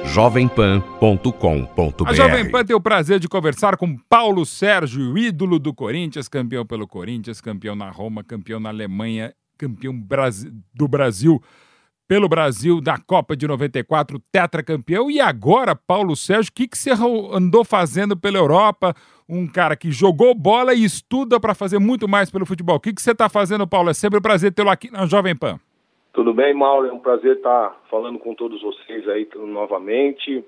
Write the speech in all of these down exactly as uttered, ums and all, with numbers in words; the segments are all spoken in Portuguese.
jovem pan ponto com ponto br. A Jovem Pan tem o prazer de conversar com Paulo Sérgio, ídolo do Corinthians, campeão pelo Corinthians, campeão na Roma, campeão na Alemanha, campeão Brasi- do Brasil pelo Brasil, da Copa de noventa e quatro, tetracampeão. E agora, Paulo Sérgio, o que, que você andou fazendo pela Europa? Um cara que jogou bola e estuda para fazer muito mais pelo futebol. O que, que você está fazendo, Paulo? É sempre um prazer tê-lo aqui na Jovem Pan. Tudo bem, Mauro? É um prazer estar falando com todos vocês aí novamente.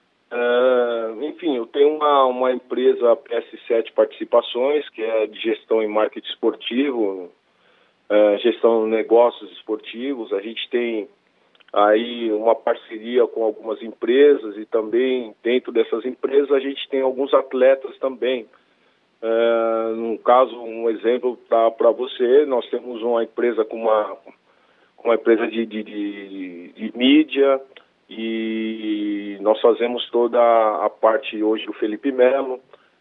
Uh, enfim, eu tenho uma, uma empresa P S sete Participações, que é de gestão em marketing esportivo, uh, gestão de negócios esportivos. A gente tem aí uma parceria com algumas empresas e também dentro dessas empresas a gente tem alguns atletas também. Uh, no caso, um exemplo para você, nós temos uma empresa com uma... uma empresa de, de, de, de mídia, e nós fazemos toda a parte hoje do Felipe Melo.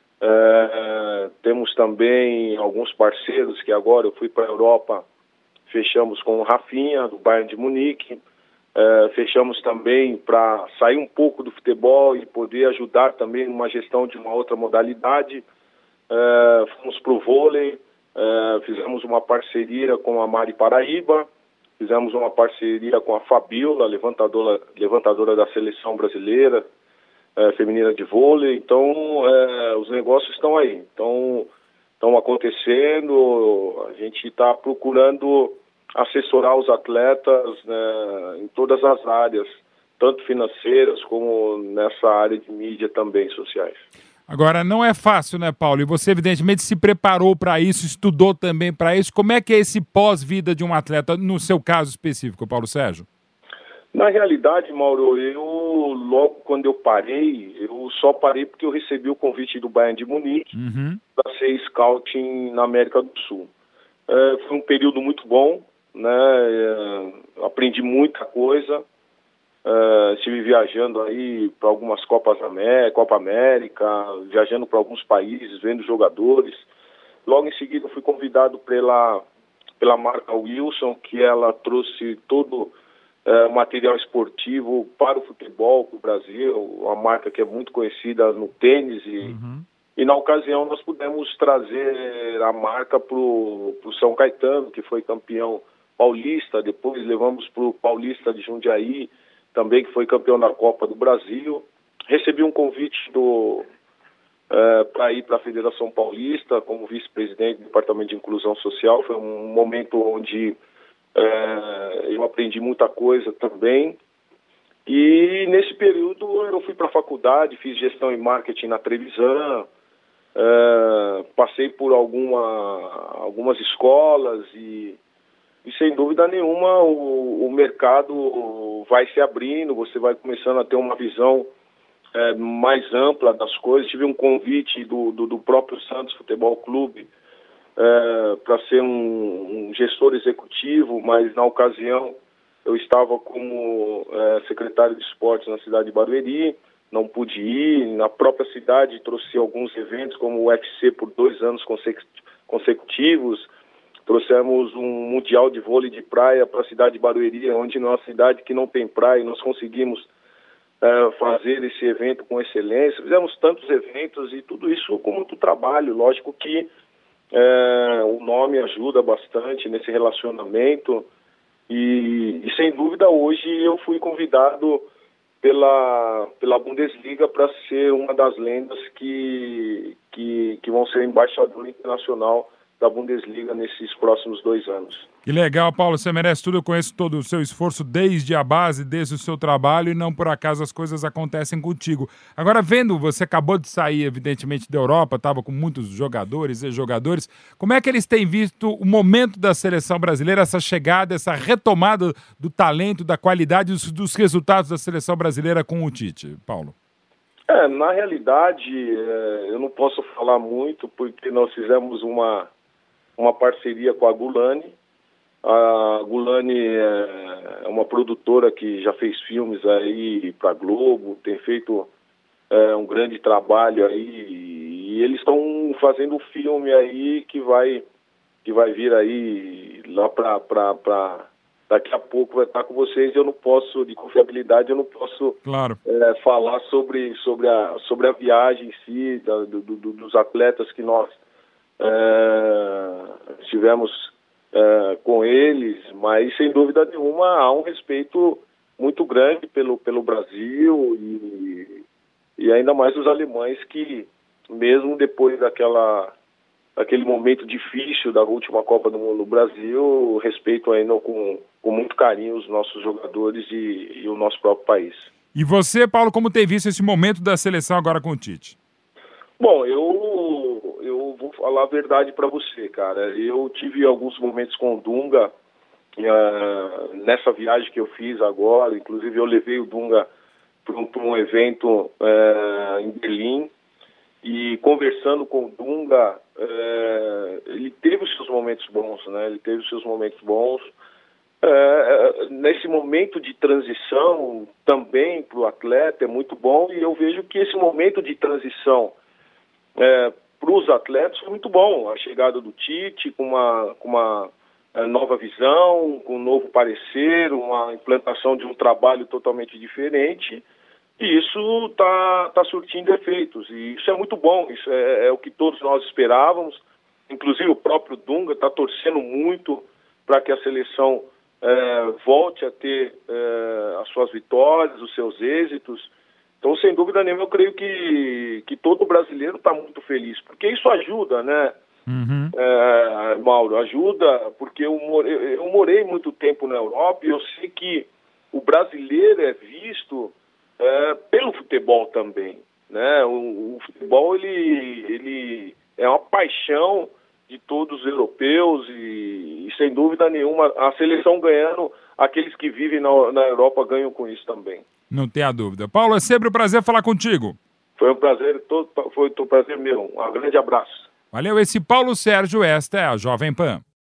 É, temos também alguns parceiros que agora eu fui para a Europa, fechamos com o Rafinha, do Bayern de Munique. É, fechamos também para sair um pouco do futebol e poder ajudar também numa gestão de uma outra modalidade. É, fomos para o vôlei, é, fizemos uma parceria com a Mari Paraíba. Fizemos uma parceria com a Fabiola, levantadora, levantadora da seleção brasileira, é, feminina de vôlei. Então, é, os negócios estão aí, estão, estão acontecendo. A gente está procurando assessorar os atletas, né, em todas as áreas, tanto financeiras como nessa área de mídia também, sociais. Agora, não é fácil, né, Paulo? E você, evidentemente, se preparou para isso, estudou também para isso. Como é que é esse pós-vida de um atleta, no seu caso específico, Paulo Sérgio? Na realidade, Mauro, eu, logo quando eu parei, eu só parei porque eu recebi o convite do Bayern de Munique uhum. para ser scouting na América do Sul. É, foi um período muito bom, né? É, aprendi muita coisa. Uh, estive viajando aí para algumas Copas América, Copa América, viajando para alguns países, vendo jogadores. Logo em seguida fui convidado pela, pela marca Wilson, que ela trouxe todo o uh, material esportivo para o futebol, para o Brasil, uma marca que é muito conhecida no tênis. E, uhum. e na ocasião nós pudemos trazer a marca para o São Caetano, que foi campeão paulista. Depois levamos para o Paulista de Jundiaí, também que foi campeão da Copa do Brasil. Recebi um convite do, uh, para ir para a Federação Paulista como vice-presidente do Departamento de Inclusão Social. Foi um momento onde uh, eu aprendi muita coisa também. E nesse período eu fui para a faculdade, fiz gestão em marketing na Trevisan, uh, passei por alguma, algumas escolas e E sem dúvida nenhuma o, o mercado vai se abrindo, você vai começando a ter uma visão é, mais ampla das coisas. Tive um convite do, do, do próprio Santos Futebol Clube é, para ser um, um gestor executivo, mas na ocasião eu estava como é, secretário de esportes na cidade de Barueri, não pude ir. Na própria cidade trouxe alguns eventos como o U F C por dois anos consecutivos. Trouxemos um mundial de vôlei de praia para a cidade de Barueri, onde nossa cidade que não tem praia, nós conseguimos uh, fazer esse evento com excelência. Fizemos tantos eventos e tudo isso com muito trabalho. Lógico que uh, o nome ajuda bastante nesse relacionamento e, e sem dúvida hoje eu fui convidado pela, pela Bundesliga para ser uma das lendas que, que, que vão ser embaixador internacional da Bundesliga nesses próximos dois anos. Que legal, Paulo, você merece tudo. Eu conheço todo o seu esforço desde a base, desde o seu trabalho, e não por acaso as coisas acontecem contigo. Agora, vendo, você acabou de sair, evidentemente, da Europa, estava com muitos jogadores e jogadores, como é que eles têm visto o momento da seleção brasileira, essa chegada, essa retomada do talento, da qualidade dos, dos resultados da seleção brasileira com o Tite, Paulo? É, na realidade, é, eu não posso falar muito, porque nós fizemos uma uma parceria com a Gulani. A Gulani é uma produtora que já fez filmes aí para Globo, tem feito é, um grande trabalho aí, e eles estão fazendo um filme aí que vai, que vai vir aí lá para daqui a pouco vai estar com vocês e eu não posso, de confiabilidade, eu não posso claro. é, falar sobre, sobre, a, sobre a viagem em si, da, do, do, dos atletas que nós é, tivemos é, com eles, mas sem dúvida nenhuma há um respeito muito grande pelo, pelo Brasil e, e ainda mais os alemães que, mesmo depois daquela, daquele momento difícil da última Copa do Mundo no Brasil, respeitam ainda com, com muito carinho os nossos jogadores e, e o nosso próprio país. E você, Paulo, como tem visto esse momento da seleção agora com o Tite? Bom, eu, eu vou falar a verdade para você, cara. Eu tive alguns momentos com o Dunga, Uh, nessa viagem que eu fiz agora, inclusive eu levei o Dunga para um, um evento uh, em Berlim, e conversando com o Dunga, uh, ele teve os seus momentos bons, né? Ele teve os seus momentos bons. Uh, nesse momento de transição também para o atleta é muito bom, e eu vejo que esse momento de transição uh, para os atletas foi muito bom. A chegada do Tite com uma, com uma nova visão, com um novo parecer, uma implantação de um trabalho totalmente diferente, e isso está tá surtindo efeitos, e isso é muito bom, isso é, é o que todos nós esperávamos, inclusive o próprio Dunga está torcendo muito para que a seleção é, volte a ter é, as suas vitórias, os seus êxitos. Então, sem dúvida nenhuma, eu creio que, que todo brasileiro está muito feliz, porque isso ajuda, né? Uhum. É, Mauro, ajuda, porque eu morei, eu morei muito tempo na Europa e eu sei que o brasileiro é visto é, pelo futebol também, né? O, o futebol ele, ele é uma paixão de todos os europeus e, e sem dúvida nenhuma a seleção ganhando, aqueles que vivem na, na Europa ganham com isso também. Não tenha dúvida. Paulo, é sempre um prazer falar contigo. Foi um prazer, todo, foi um prazer meu. Um grande abraço. Valeu, esse Paulo Sérgio, esta é a Jovem Pan.